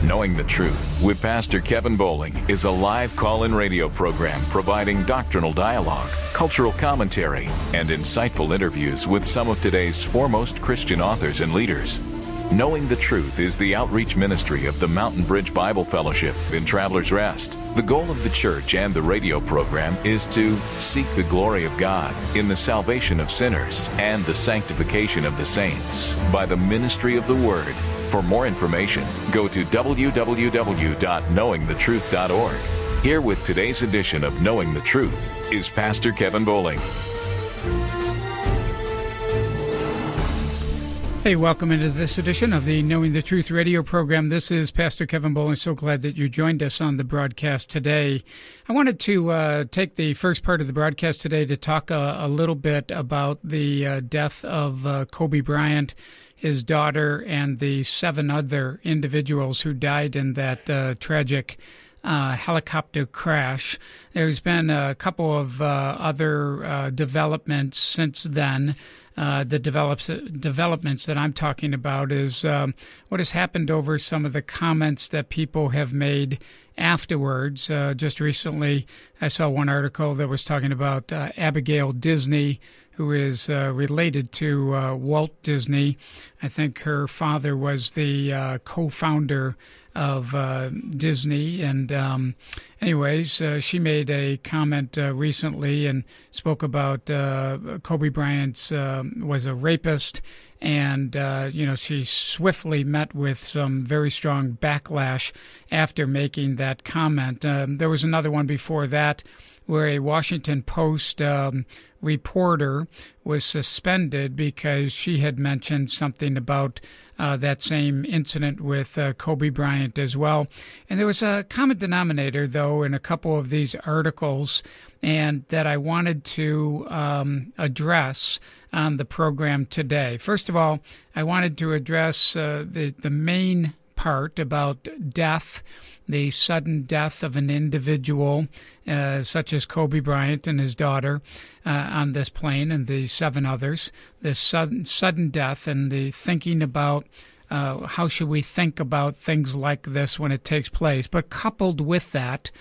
Knowing the Truth with Pastor Kevin Bowling is a live call-in radio program providing doctrinal dialogue, cultural commentary, and insightful interviews with some of today's foremost Christian authors and leaders. Knowing the Truth is the outreach ministry of the Mountain Bridge Bible Fellowship in Travelers Rest. The goal of the church and the radio program is to seek the glory of God in the salvation of sinners and the sanctification of the saints by the ministry of the Word. For more information, go to www.knowingthetruth.org. Here with today's edition of Knowing the Truth is Pastor Kevin Bowling. Hey, welcome into this edition of the Knowing the Truth radio program. This is Pastor Kevin Bowling. So glad that you joined us on the broadcast today. I wanted to take the first part of the broadcast today to talk a little bit about the death of Kobe Bryant, his daughter, and the 7 other individuals who died in that tragic helicopter crash. There's been a couple of other developments since then. The developments that I'm talking about is what has happened over some of the comments that people have made afterwards. Just recently, I saw one article that was talking about Abigail Disney, who is related to Walt Disney. I think her father was the co-founder of Disney. And anyways, she made a comment recently and spoke about Kobe Bryant was a rapist. And, she swiftly met with some very strong backlash after making that comment. There was another one before that where a Washington Post reporter was suspended because she had mentioned something about that same incident with Kobe Bryant as well. And there was a common denominator, though, in a couple of these articles, and that I wanted to address on the program today. First of all, I wanted to address the main part about death, the sudden death of an individual such as Kobe Bryant and his daughter on this plane and the 7 others, this sudden death, and the thinking about how should we think about things like this when it takes place. But coupled with that,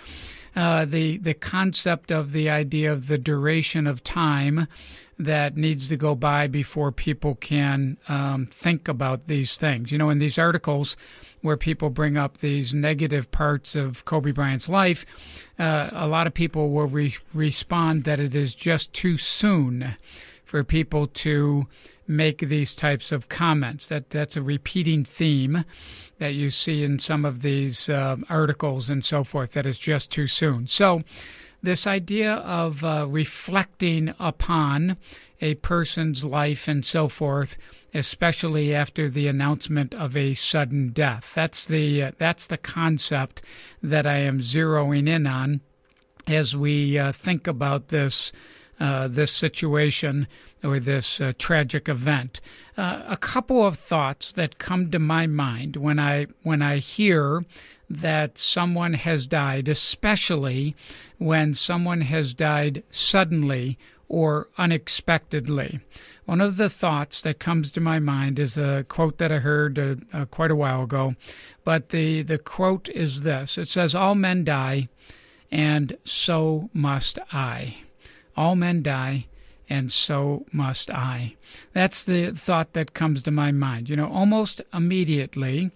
the concept of the idea of the duration of time that needs to go by before people can think about these things. In these articles where people bring up these negative parts of Kobe Bryant's life, a lot of people will respond that it is just too soon for people to make these types of comments. That's a repeating theme that you see in some of these articles and so forth, that is just too soon. So this idea of reflecting upon a person's life and so forth, especially after the announcement of a sudden death, that's the concept that I am zeroing in on as we think about this situation or this tragic event. A couple of thoughts that come to my mind when I hear that someone has died, especially when someone has died suddenly or unexpectedly. One of the thoughts that comes to my mind is a quote that I heard quite a while ago, but the quote is this. It says, "All men die, and so must I." All men die, and so must I. That's the thought that comes to my mind. Almost immediately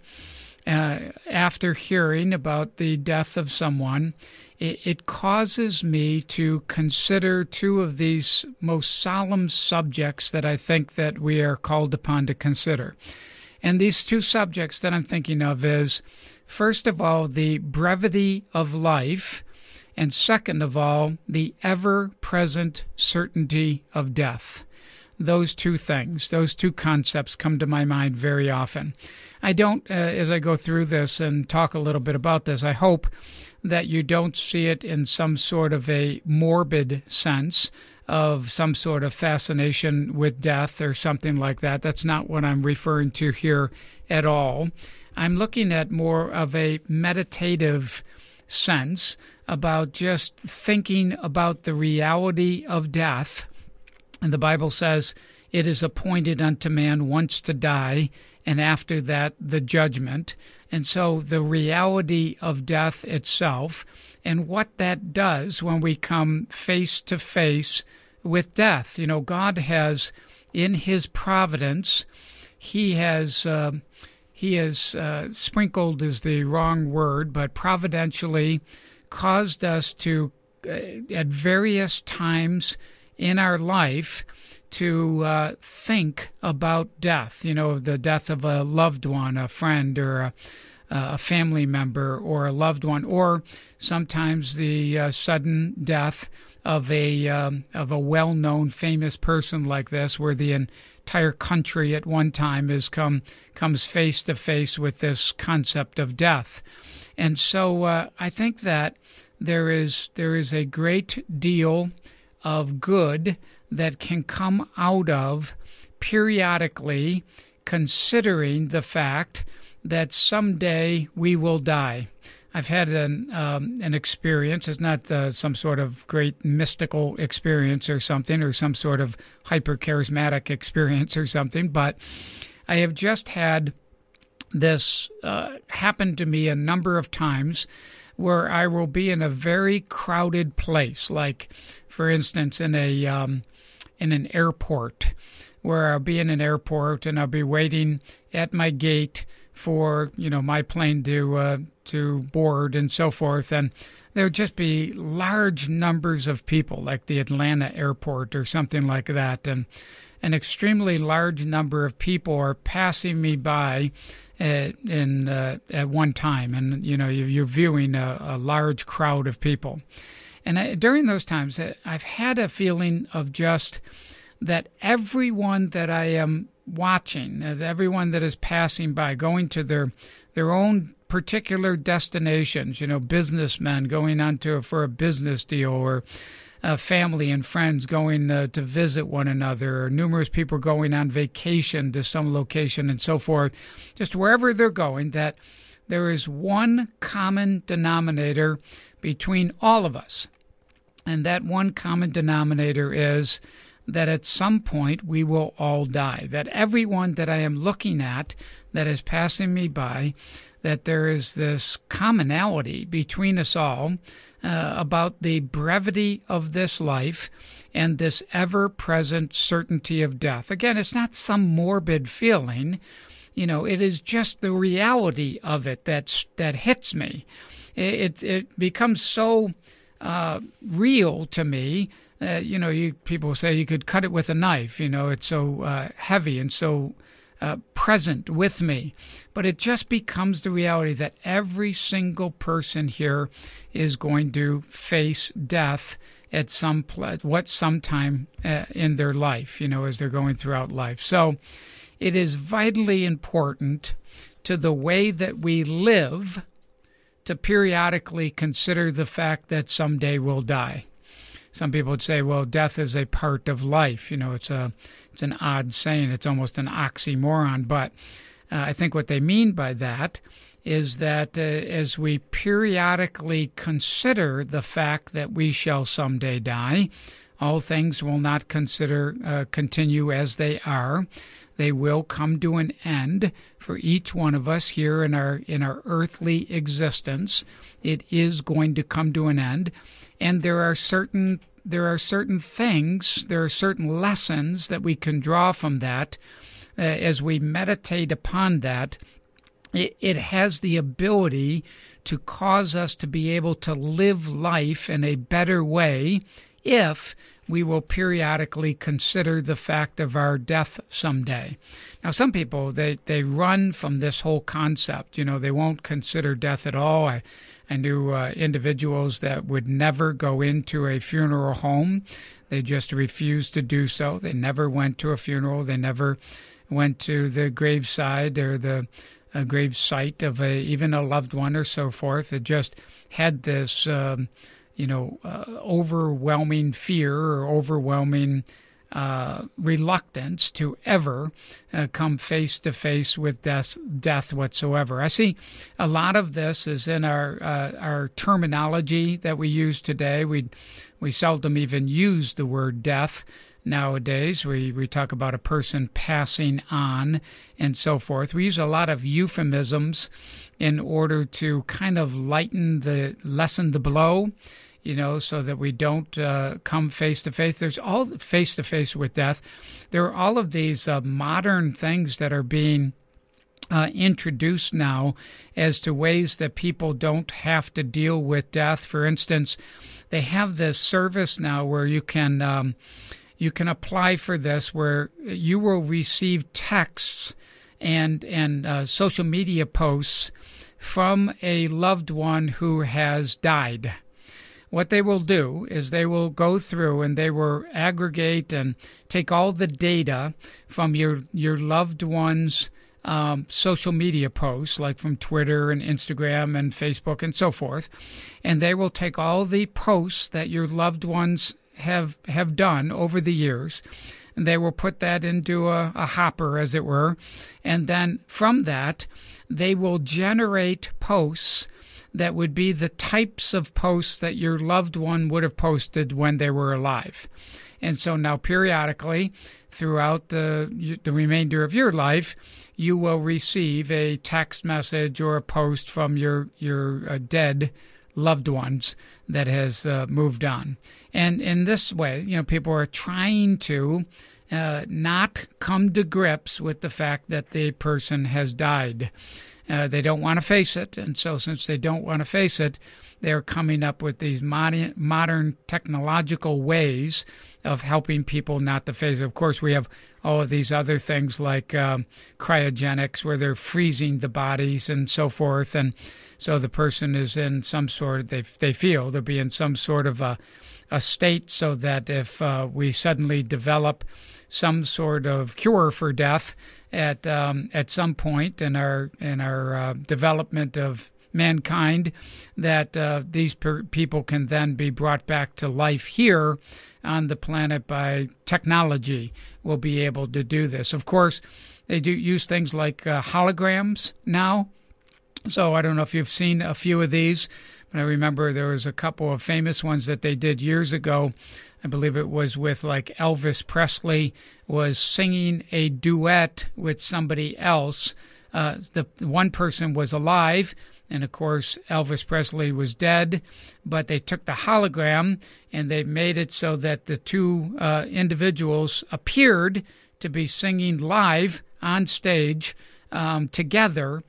after hearing about the death of someone, it causes me to consider 2 of these most solemn subjects that I think that we are called upon to consider. And these 2 subjects that I'm thinking of is, first of all, the brevity of life, and second of all, the ever-present certainty of death. Those 2 things, those 2 concepts come to my mind very often. I don't, as I go through this and talk a little bit about this, I hope that you don't see it in some sort of a morbid sense of some sort of fascination with death or something like that. That's not what I'm referring to here at all. I'm looking at more of a meditative sense about just thinking about the reality of death. And the Bible says, "It is appointed unto man once to die, and after that, the judgment. And so the reality of death itself and what that does when we come face to face with death. You know, God has, in his providence, he has sprinkled is the wrong word, but providentially caused us to, at various times in our life, to think about death, you know, the death of a loved one, a friend, or a family member, or a loved one, or sometimes the sudden death of a well-known famous person like this, where the entire country at one time comes face to face with this concept of death. And so I think that there is a great deal of good that can come out of periodically considering the fact that someday we will die. I've had an experience. It's not some sort of great mystical experience or something, or some sort of hyper-charismatic experience or something, but I have just had this happen to me a number of times, where I will be in a very crowded place, like, for instance, in an airport, where I'll be in an airport and I'll be waiting at my gate for, you know, my plane to board and so forth, and there would just be large numbers of people, like the Atlanta airport or something like that, and an extremely large number of people are passing me by at one time, and you know, you're viewing a large crowd of people. And during those times, I've had a feeling of just that everyone that I am watching, everyone that is passing by, going to their own particular destinations, you know, businessmen going on for a business deal, or family and friends going to visit one another, or numerous people going on vacation to some location and so forth, just wherever they're going, that there is one common denominator between all of us. And that one common denominator is that at some point we will all die. That everyone that I am looking at that is passing me by, that there is this commonality between us all about the brevity of this life and this ever-present certainty of death. Again, it's not some morbid feeling. You know, it is just the reality of it that hits me. It becomes so real to me. You know, people say you could cut it with a knife. You know, it's so heavy and so present with me. But it just becomes the reality that every single person here is going to face death at sometime in their life, you know, as they're going throughout life. So it is vitally important to the way that we live to periodically consider the fact that someday we'll die. Some people would say, well, death is a part of life. You know, it's an odd saying. It's almost an oxymoron. But I think what they mean by that is that as we periodically consider the fact that we shall someday die, all things will not continue as they are. They will come to an end for each one of us here in our earthly existence. It is going to come to an end, and there are certain things, there are certain lessons that we can draw from that as we meditate upon that. It has the ability to cause us to be able to live life in a better way if we will periodically consider the fact of our death someday. Now, some people, they run from this whole concept. You know, they won't consider death at all. I knew individuals that would never go into a funeral home. They just refused to do so. They never went to a funeral. They never went to the graveside or the gravesite of even a loved one or so forth. They just had this overwhelming fear or overwhelming reluctance to ever come face to face with death whatsoever. I see a lot of this is in our terminology that we use today. We seldom even use the word death nowadays. We talk about a person passing on and so forth. We use a lot of euphemisms in order to kind of lessen the blow, so that we don't come face to face. There's all face to face with death. There are all of these modern things that are being introduced now as to ways that people don't have to deal with death. For instance, they have this service now where you can apply for this, where you will receive texts and social media posts from a loved one who has died. What they will do is they will go through and they will aggregate and take all the data from your loved one's social media posts, like from Twitter and Instagram and Facebook and so forth, and they will take all the posts that your loved ones have done over the years, and they will put that into a hopper, as it were, and then from that they will generate posts that would be the types of posts that your loved one would have posted when they were alive. And so now periodically throughout the remainder of your life, you will receive a text message or a post from your dead loved ones that has moved on. And in this way, people are trying to not come to grips with the fact that the person has died. They don't want to face it, and so since they don't want to face it, they're coming up with these modern technological ways of helping people not to face it. Of course, we have all of these other things like cryogenics, where they're freezing the bodies and so forth, and so the person is in some sort of, they feel they'll be in some sort of a state, so that if we suddenly develop some sort of cure for death at some point in our development of mankind, that these people can then be brought back to life here on the planet by technology. Will be able to do this. Of course, they do use things like holograms now. So I don't know if you've seen a few of these, but I remember there was a couple of famous ones that they did years ago. I believe it was with like Elvis Presley was singing a duet with somebody else. The one person was alive, and of course Elvis Presley was dead, but they took the hologram and they made it so that the two individuals appeared to be singing live on stage together,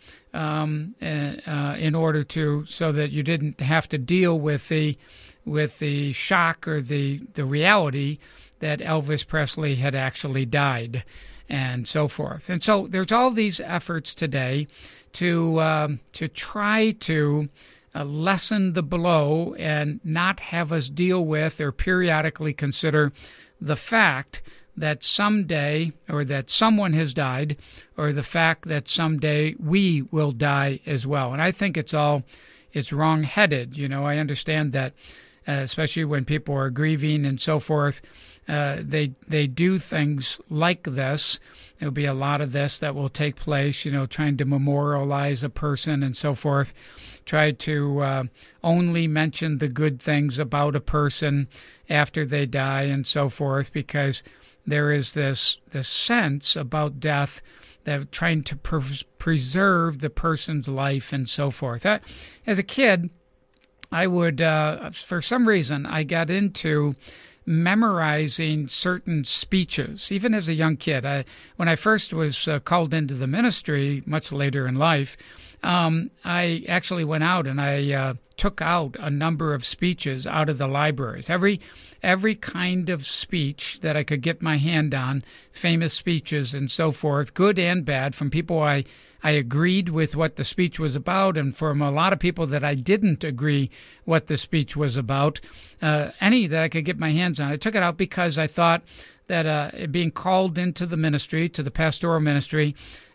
in order to, so that you didn't have to deal with the shock or the reality that Elvis Presley had actually died, and so forth. And so there's all these efforts today to try to lessen the blow and not have us deal with or periodically consider the fact that someday, or that someone has died, or the fact that someday we will die as well. And I think it's wrong-headed. I understand that, especially when people are grieving and so forth, they do things like this. There'll be a lot of this that will take place, trying to memorialize a person and so forth, try to only mention the good things about a person after they die and so forth, because there is this sense about death that trying to preserve the person's life and so forth. As a kid, I would, for some reason, I got into memorizing certain speeches, even as a young kid. When I first was called into the ministry, much later in life, I actually went out and I took out a number of speeches out of the libraries. Every kind of speech that I could get my hand on, famous speeches and so forth, good and bad, from people I agreed with what the speech was about, and from a lot of people that I didn't agree what the speech was about, any that I could get my hands on. I took it out because I thought that being called into the ministry, to the pastoral ministry,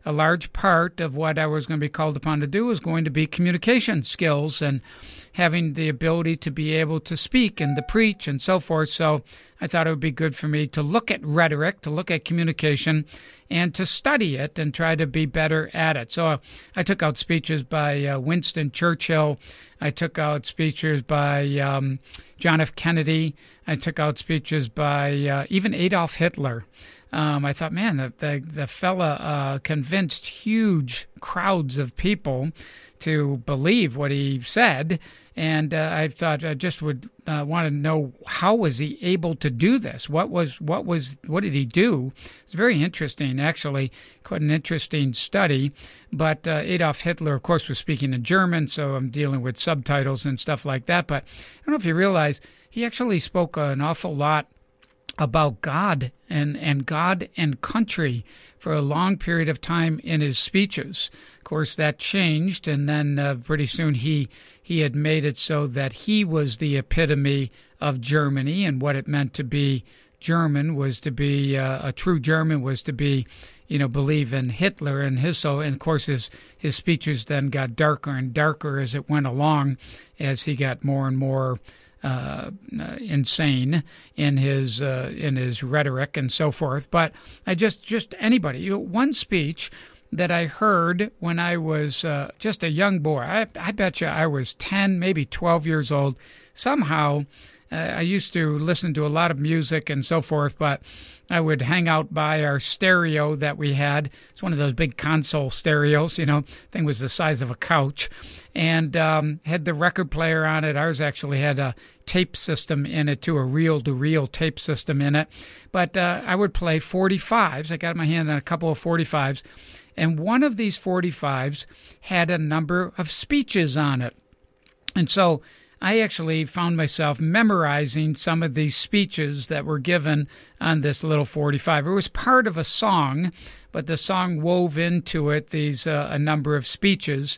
a large part of what I was going to be called upon to do was going to be communication skills and having the ability to be able to speak and to preach and so forth. So I thought it would be good for me to look at rhetoric, to look at communication, and to study it and try to be better at it. So I took out speeches by Winston Churchill. I took out speeches by John F. Kennedy. I took out speeches by even Adolf Hitler. I thought, man, the fella convinced huge crowds of people to believe what he said. And I thought I just would want to know, how was he able to do this? What did he do? It's very interesting, actually, quite an interesting study. But Adolf Hitler, of course, was speaking in German, so I'm dealing with subtitles and stuff like that. But I don't know if you realize, he actually spoke an awful lot about God and God and country for a long period of time in his speeches. Of course, that changed, and then pretty soon he had made it so that he was the epitome of Germany, and what it meant to be German was to be a true German was to be, believe in Hitler and his soul. And of course, his speeches then got darker and darker as it went along, as he got more and more insane in his rhetoric and so forth. But I just anybody, one speech that I heard when I was just a young boy. I bet you I was 10, maybe 12 years old. Somehow, I used to listen to a lot of music and so forth, but I would hang out by our stereo that we had. It's one of those big console stereos, thing was the size of a couch, and had the record player on it. Ours actually had a tape system in it too, a reel-to-reel tape system in it. But I would play 45s. I got my hand on a couple of 45s, and one of these 45s had a number of speeches on it. And so I actually found myself memorizing some of these speeches that were given on this little 45. It was part of a song, but the song wove into it these a number of speeches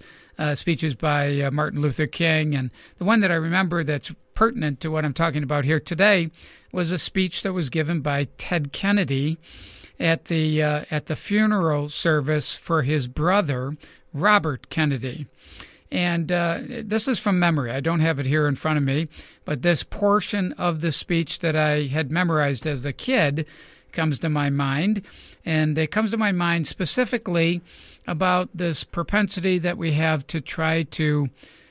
by Martin Luther King. And the one that I remember that's pertinent to what I'm talking about here today was a speech that was given by Ted Kennedy at the funeral service for his brother, Robert Kennedy. And this is from memory. I don't have it here in front of me, but this portion of the speech that I had memorized as a kid comes to my mind. And it comes to my mind specifically about this propensity that we have to try to,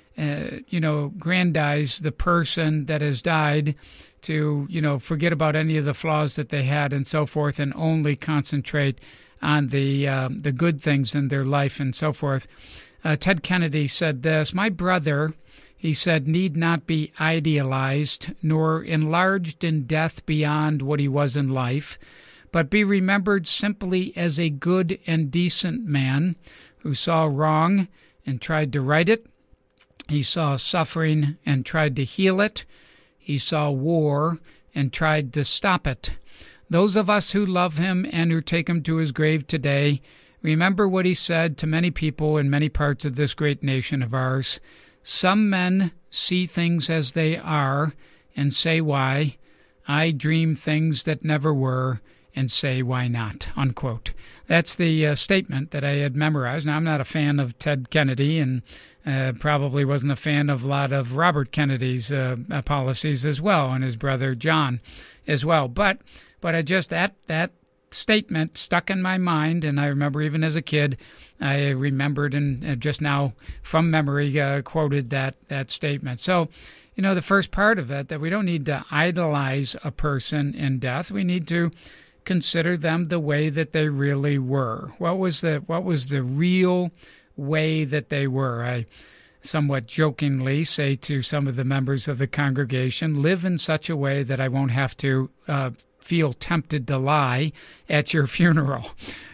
aggrandize the person that has died, to, forget about any of the flaws that they had and so forth, and only concentrate on the good things in their life and so forth. Ted Kennedy said this: "My brother," he said, "need not be idealized nor enlarged in death beyond what he was in life, but be remembered simply as a good and decent man who saw wrong and tried to right it. He saw suffering and tried to heal it. He saw war and tried to stop it. Those of us who love him and who take him to his grave today remember what he said to many people in many parts of this great nation of ours. Some men see things as they are and say why. I dream things that never were and say why not," unquote. That's the statement that I had memorized. Now, I'm not a fan of Ted Kennedy, and probably wasn't a fan of a lot of Robert Kennedy's policies as well, and his brother John as well. But I just, that statement stuck in my mind, and I remember even as a kid, I remembered and just now from memory quoted that statement. So, the first part of it, that we don't need to idolize a person in death. We need to consider them the way that they really were. What was the real way that they were? I somewhat jokingly say to some of the members of the congregation, live in such a way that I won't have to feel tempted to lie at your funeral.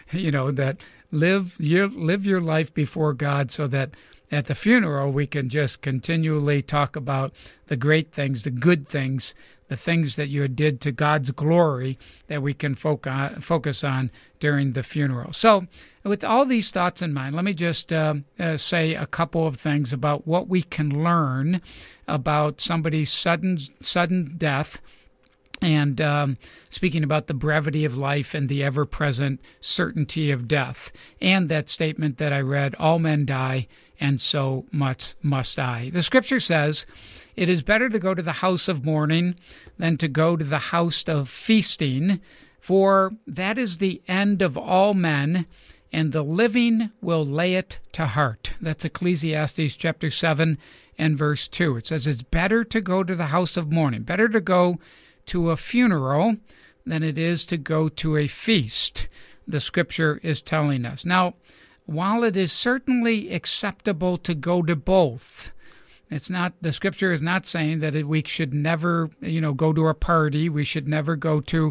That live your life before God, so that at the funeral we can just continually talk about the great things, the good things, the things that you did to God's glory, that we can focus on during the funeral. So with all these thoughts in mind, let me just say a couple of things about what we can learn about somebody's sudden death and speaking about the brevity of life and the ever-present certainty of death, and that statement that I read, all men die, and so much must I. The scripture says, it is better to go to the house of mourning than to go to the house of feasting, for that is the end of all men, and the living will lay it to heart. That's Ecclesiastes chapter 7 and verse 2. It says it's better to go to the house of mourning, better to go to a funeral than it is to go to a feast, the scripture is telling us. Now, while it is certainly acceptable to go to both, it's not, the scripture is not saying that we should never, go to a party. We should never go to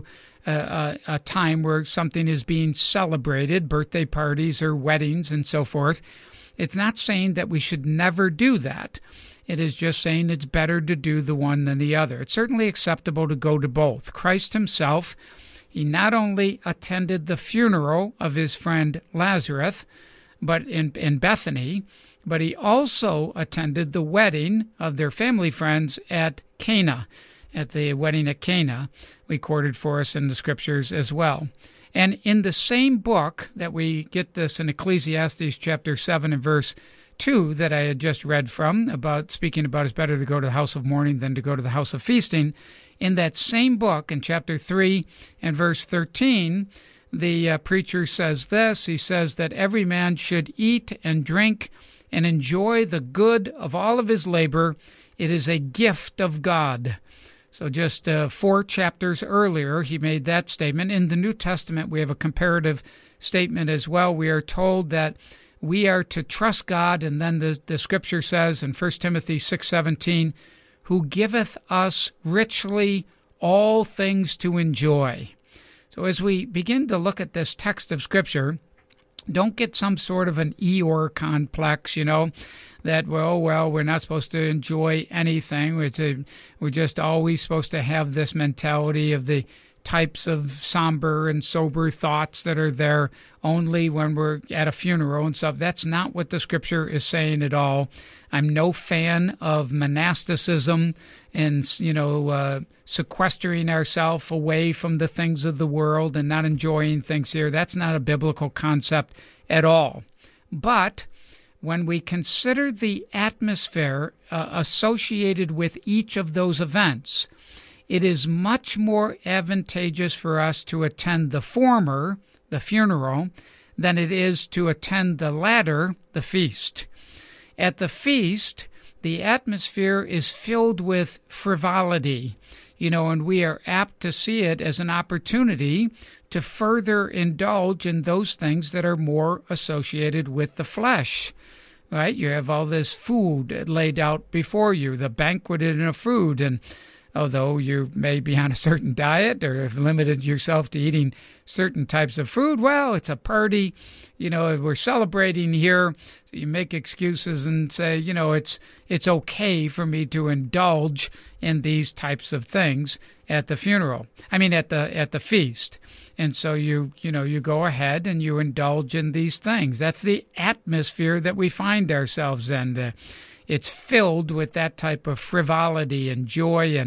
a time where something is being celebrated, birthday parties or weddings and so forth. It's not saying that we should never do that. It is just saying it's better to do the one than the other. It's certainly acceptable to go to both. Christ himself, he not only attended the funeral of his friend Lazarus, but in Bethany, but he also attended the wedding of their family friends at Cana, at the wedding at Cana, recorded for us in the scriptures as well. And in the same book that we get this in Ecclesiastes chapter 7 and verse 2 that I had just read from, about speaking about it's better to go to the house of mourning than to go to the house of feasting, in that same book, in chapter 3 and verse 13, the preacher says this. He says that every man should eat and drink and enjoy the good of all of his labor. It is a gift of God. So just 4 chapters earlier, he made that statement. In the New Testament, we have a comparative statement as well. We are told that we are to trust God, and then the scripture says in 1 Timothy 6:17, who giveth us richly all things to enjoy. So as we begin to look at this text of scripture, don't get some sort of an Eeyore complex, that, well, we're not supposed to enjoy anything. We're just always supposed to have this mentality of the types of somber and sober thoughts that are there only when we're at a funeral and stuff. That's not what the scripture is saying at all. I'm no fan of monasticism and, sequestering ourselves away from the things of the world and not enjoying things here. That's not a biblical concept at all. But when we consider the atmosphere associated with each of those events, it is much more advantageous for us to attend the former, the funeral, than it is to attend the latter, the feast. At the feast, the atmosphere is filled with frivolity, and we are apt to see it as an opportunity to further indulge in those things that are more associated with the flesh. Right? You have all this food laid out before you, the banquet in a food, and although you may be on a certain diet or have limited yourself to eating certain types of food, well, it's a party, we're celebrating here. So you make excuses and say, it's okay for me to indulge in these types of things at the funeral. I mean, at the feast. And so you go ahead and you indulge in these things. That's the atmosphere that we find ourselves in. It's filled with that type of frivolity and joy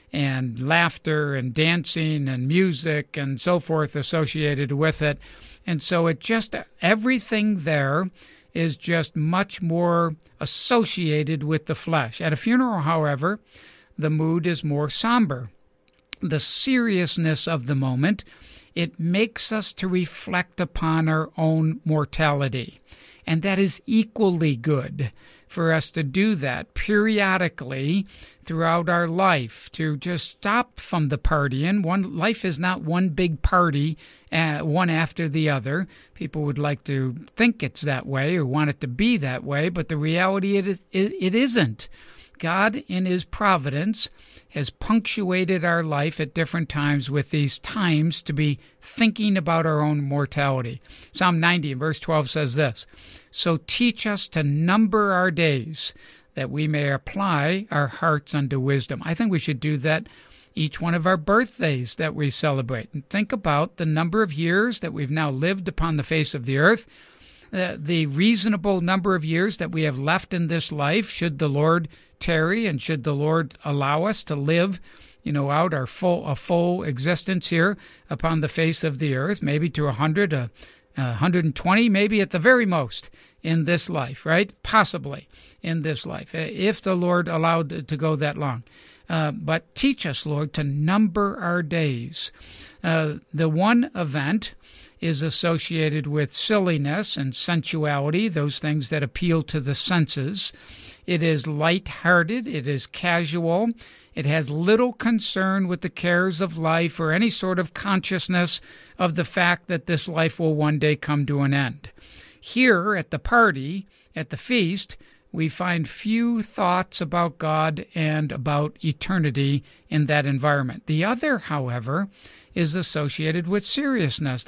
and laughter and dancing and music and so forth associated with it. And so everything there is just much more associated with the flesh. At a funeral, however, the mood is more somber. The seriousness of the moment, it makes us to reflect upon our own mortality. And that is equally good for us to do that periodically throughout our life, to just stop from the partying. Life is not one big party, one after the other. People would like to think it's that way or want it to be that way, but the reality it isn't. God, in his providence, has punctuated our life at different times with these times to be thinking about our own mortality. Psalm 90 verse 12 says this, so teach us to number our days, that we may apply our hearts unto wisdom. I think we should do that each one of our birthdays that we celebrate. And think about the number of years that we've now lived upon the face of the earth, the reasonable number of years that we have left in this life, should the Lord tarry, and should the Lord allow us to live, out a full existence here upon the face of the earth, maybe to 100, 120, maybe at the very most in this life, right? Possibly in this life, if the Lord allowed to go that long. But teach us, Lord, to number our days. The one event is associated with silliness and sensuality, those things that appeal to the senses. It is light-hearted. It is casual. It has little concern with the cares of life or any sort of consciousness of the fact that this life will one day come to an end. Here at the party, at the feast, we find few thoughts about God and about eternity in that environment. The other, however, is associated with seriousness.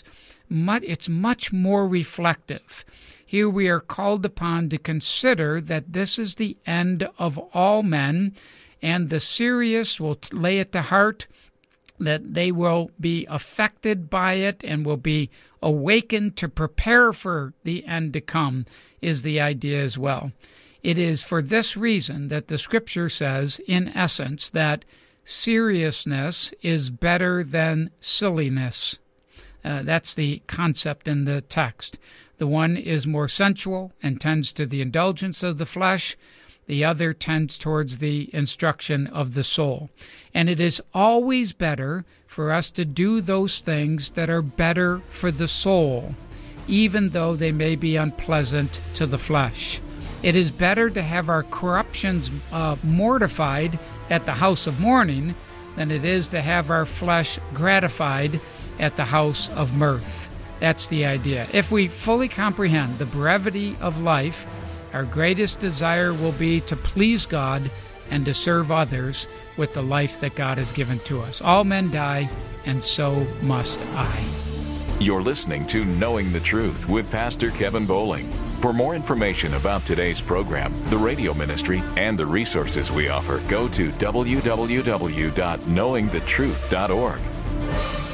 It's much more reflective. Here we are called upon to consider that this is the end of all men, and the serious will lay at the heart that they will be affected by it and will be awakened to prepare for the end to come, is the idea as well. It is for this reason that the Scripture says, in essence, that seriousness is better than silliness. That's the concept in the text. The one is more sensual and tends to the indulgence of the flesh. The other tends towards the instruction of the soul. And it is always better for us to do those things that are better for the soul, even though they may be unpleasant to the flesh. It is better to have our corruptions mortified at the house of mourning than it is to have our flesh gratified at the house of mirth. That's the idea. If we fully comprehend the brevity of life, our greatest desire will be to please God and to serve others with the life that God has given to us. All men die, and so must I. You're listening to Knowing the Truth with Pastor Kevin Bowling. For more information about today's program, the radio ministry, and the resources we offer, go to www.knowingthetruth.org.